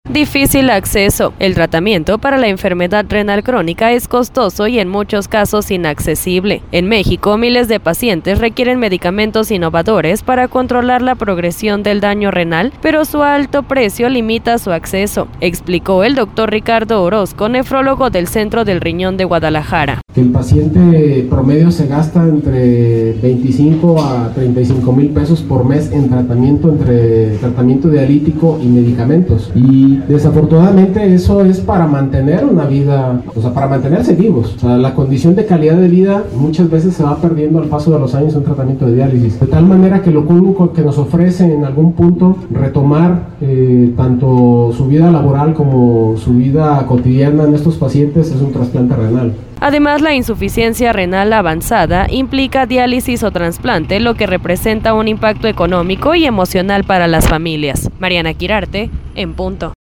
Difícil acceso. El tratamiento para la enfermedad renal crónica es costoso y en muchos casos inaccesible. En México, miles de pacientes requieren medicamentos innovadores para controlar la progresión del daño renal, pero su alto precio limita su acceso, explicó el doctor Ricardo Orozco, nefrólogo del Centro del Riñón de Guadalajara. El paciente promedio se gasta entre 25 a 35 mil pesos por mes en tratamiento, entre tratamiento dialítico y medicamentos. Y desafortunadamente eso es para mantener una vida, para mantenerse vivos. La condición de calidad de vida muchas veces se va perdiendo al paso de los años en un tratamiento de diálisis. De tal manera que lo único que nos ofrece en algún punto retomar tanto su vida laboral como su vida cotidiana en estos pacientes es un trasplante renal. Además, la insuficiencia renal avanzada implica diálisis o trasplante, lo que representa un impacto económico y emocional para las familias. Mariana Quirarte, en punto.